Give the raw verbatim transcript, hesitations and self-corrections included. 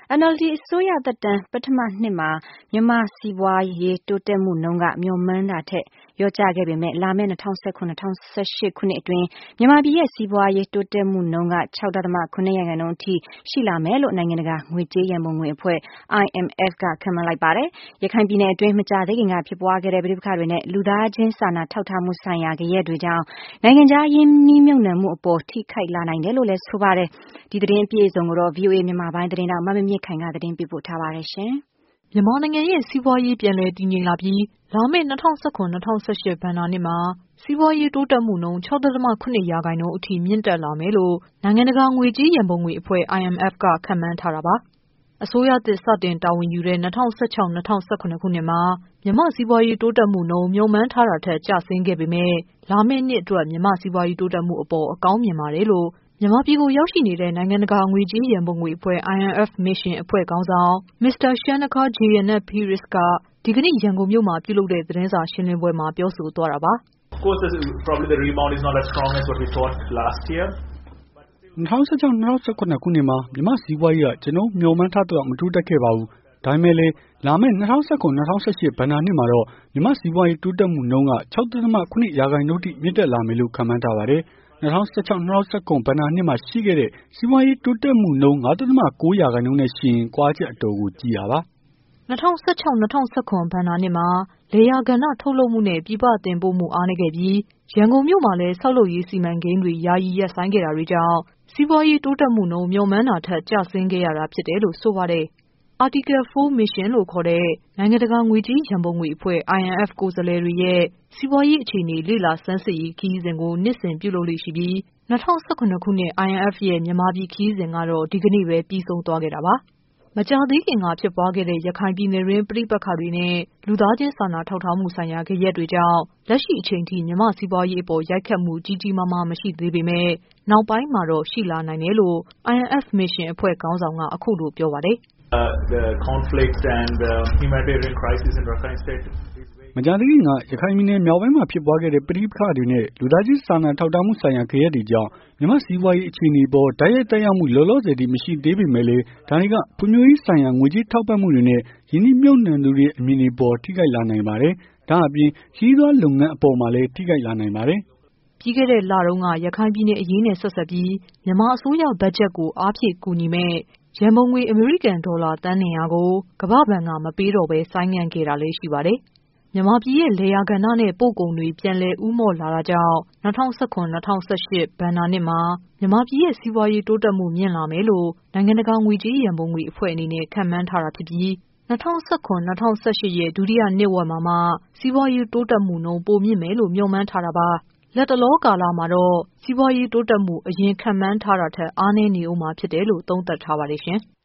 N L D အစိုးရသက်တမ်းပထမနှစ်မှာမြန်မာစီးပွားရေးတိုးတက်မှုနှုန်းကမျှော်မှန်းတာထက်လျော့ကျခဲ့ပေမဲ့လာမယ့်၂၀၁၇-၂၀၁၈ ခုနှစ်အတွင်းမြန်မာပြည်ရဲ့စီးပွားရေးတိုးတက်မှုနှုန်းက ၆.၇ ရာခိုင်နှုန်းအထိရှိလာမယ်လို့နိုင်ငံတကာငွေကြေးရန်ပုံငွေအဖွဲ့ I M F ကခန့်မှန်းလိုက်ပါတယ်။ရခိုင်ပြည်နယ်အတွင်းမကြာသေးခင်ကဖြစ်ပွားခဲ့တဲ့ပဋိပက္ခတွေနဲ့လူသားချင်းစာနာထောက်ထားမှုဆိုင်ရာဂယက်တွေကြောင့်နိုင်ငံခြားရင်းနှီးမြှုပ်နှံမှုအပေါ်ထိခိုက်လာနိုင်တယ်လို့လည်းဆိုပါတယ်။ဒီသတင်းအပြည့်အစုံကိုတော့ V O A မြန်မာပိုင်းသတင်းထောက်မမြင့်မြင့်ခိုင်ကသတင်းပေးပို့ထားပါတယ်ရှင်။မြန်မာနိုင်ငံရဲ့စီးပွားရေးပြန်လည်တည်ငြိမ်လာပြီးလာမယ့်၂၀၁၇-၂၀၁၈ ဘဏ္ဍာနှစ်မှာစီးပွားရေးတိုးတက်မှုနှုန်း ၆.၇ ရာခိုင်နှုန်းအထိမြင့်တက်လာမယ်လို့နိုင်ငံတကာငွေကြေးရန်ပုံငွေအဖွဲ့ I M F ကခန့်မှန်းထားတာပါ။အစိုးရသစ်စတင်တာဝန်ယူတဲ့၂၀၁၆-၂၀၁၇ ခုနှစ်မှာမြန်မာစီးပွားရေးတိုးတက်မှုနှုန်းမျှော်မှန်းထားတာထက်ကျဆင်းခဲ့ပေမဲ့လာမယ့်နှစ်အတွက်မြန်မာစီးပွားရေးတိုးတက်မှုအပေါ်အကောင်းမြင်ပါတယ်လို့မြန်မာပြည်ကိုရောက်ရှိနေတဲ့နိုင်ငံတကာငွေကြေးရန်ပုံငွေအဖွဲ့ I M F Mission အဖွဲ့ခေါင်းဆောင် မစ္စတာ Shanaka Jayanaperis ကဒီကနေ့ရန်ကုန်မြို့မှာပြုလုပ်တဲ့သတင်းစာရှင်းလင်းပွဲမှာပြောဆိုသွားတာပါ။ Of course, probably the rebound is not as strong as what we thought last year. ၂၀၁၆-၂၀၁၇ ခုနှစ်မှာမြန်မာစီးပွားရေးကကျွန်တော်မျှော်မှန်းထားသလောက်မတိုးတက်ခဲ့ပါဘူး။ဒါပေမဲ့လည်းလာမယ့်၂၀၁၇-၂၀၁၈ ဘဏ္ဍာနှစ်မှာတော့မြန်မာစီးပွားရေးတိုးတက်မှုနှုန်းက ၆.၇ ရာခိုင်နှုန်းထိမြင့်တက်လာမယ်လို့ခန့်မှန်းထားပါတယ်။၂၀၁၆-၂၀၁၇ ဘဏ္ဍာနှစ်မှာရှိခဲ့တဲ့စီးပွားရေးတိုးတက်မှုနှုန်း ၅.၉ ရာခိုင်နှုန်းနဲ့ယှဉ်ရင်ကွာချက်အတော်ကိုကြီးတာပါ။၂၀၁၆-၂၀၁၇ ဘဏ္ဍာနှစ်မှာလေယာကဏ္ဍထုတ်လုပ်မှုနဲ့ပြည်ပတင်ပို့မှုအားနည်းခဲ့ပြီးရန်ကုန်မြို့မှာလည်းဆောက်လုပ်ရေးစီမံကိန်းတွေယာယီရပ်ဆိုင်းခဲ့တာတွေကြောင့်စီးပွားရေးတိုးတက်မှုနှုန်းမျှော်မှန်းတာထက်ကျဆင်းခဲ့ရတာဖြစ်တယ်လို့ဆိုပါတယ်။ Article ဖိုး Mission လို့ခေါ်တဲ့နိုင်ငံတကာငွေကြေးရန်ပုံငွေအဖွဲ့ I M F ကိုယ်စားလှယ်တွေရဲ့စီးပွားရေးအခြေအနေလေ့လာဆန်းစစ်ရေးခရီးစဉ်ကိုနှစ်စဉ်ပြုလုပ်လေ့ရှိပြီး၂၀၁၇ ခုနှစ် I M F ရဲ့မြန်မာပြည်ခရီးစဉ်ကတော့ဒီကနေ့ပဲပြီးဆုံးသွားခဲ့တာပါ။မကြာသေးခင်ကဖြစ်ပွားခဲ့တဲ့ရခိုင်ပြည်နယ်တွင်းပဋိပက္ခတွေနဲ့လူသားချင်းစာနာထောက်ထားမှုဆိုင်ရာဂယက်တွေကြောင့်လက်ရှိအချိန်ထိမြန်မာစီးပွားရေးအပေါ်ရိုက်ခတ်မှုကြီးကြီးမားမားမရှိသေးပေမဲ့နောက်ပိုင်းမှာတော့ရှိလာနိုင်တယ်လို့ I M F Mission အဖွဲ့ခေါင်းဆောင်ကအခုလိုပြောပါတယ်။ Uh, the conflict and the humanitarian crisis in Rakhine State မကြာသေးခင်ကရခိုင်ပြည်နယ်မြောက်ပိုင်းမှာဖြစ်ပွားခဲ့တဲ့ပဋိပက္ခတွေနဲ့လူသားချင်းစာနာထောက်ထားမှုဆိုင်ရာဂယက်တွေကြောင့်မြန်မာစီးပွားရေးအခြေအနေပေါ်တိုက်ရိုက်သက်ရောက်မှုလောလောဆယ်ထိမရှိသေးပေမဲ့လည်းဒါတွေကဖွံ့ဖြိုးရေးဆိုင်ရာငွေကြေးထောက်ပံ့မှုတွေနဲ့ယင်းနှိမ့်မြုပ်နှံသူတွေအမြင်တွေပေါ်ထိခိုက်လာနိုင်ပါတယ်။ဒါအပြင်ခရီးသွားလုပ်ငန်းအပေါ်မှာလည်းထိခိုက်လာနိုင်ပါတယ်။ပြီးခဲ့တဲ့လတုန်းကရခိုင်ပြည်နယ်အရေးနဲ့ဆက်ဆက်ပြီးမြန်မာအစိုးရဘတ်ဂျက်ကိုအားဖြည့်ကူညီမဲ့ရန်ပုံငွေအမေရိကန်ဒေါ်လာသန်း၂၀၀ကိုကမ္ဘာ့ဘဏ်ကမပေးတော့ဘဲဆိုင်းငံ့ခဲ့တာလည်းရှိပါတယ်။မြန်မာပြည်ရဲ့လေယာကဏ္ဍနဲ့ပို့ကုန်တွေပြန်လည်ဦးမော့လာတာကြောင့်၂၀၁၇-၂၀၁၈ ဘဏ္ဍာနှစ်မှာမြန်မာပြည်ရဲ့စီးပွားရေးတိုးတက်မှုမြင့်လာမယ်လို့နိုင်ငံတကာငွေကြေးရန်ပုံငွေအဖွဲ့အနေနဲ့ခန့်မှန်းထားတာဖြစ်ပြီး၂၀၁၇-၂၀၁၈ ရဲ့ဒုတိယနှစ်ဝက်မှာမှစီးပွားရေးတိုးတက်မှုနှုန်းပိုမြင့်မယ်လို့မျှော်မှန်းထားတာပါ။လက်တလောကာလမှာတော့စီးပွားရေးတိုးတက်မှုအရင်ခန့်မှန်းထားတာထက်အားနည်းနေဦးမှာဖြစ်တယ်လို့သုံးသပ်ထားပါတယ်ရှင်။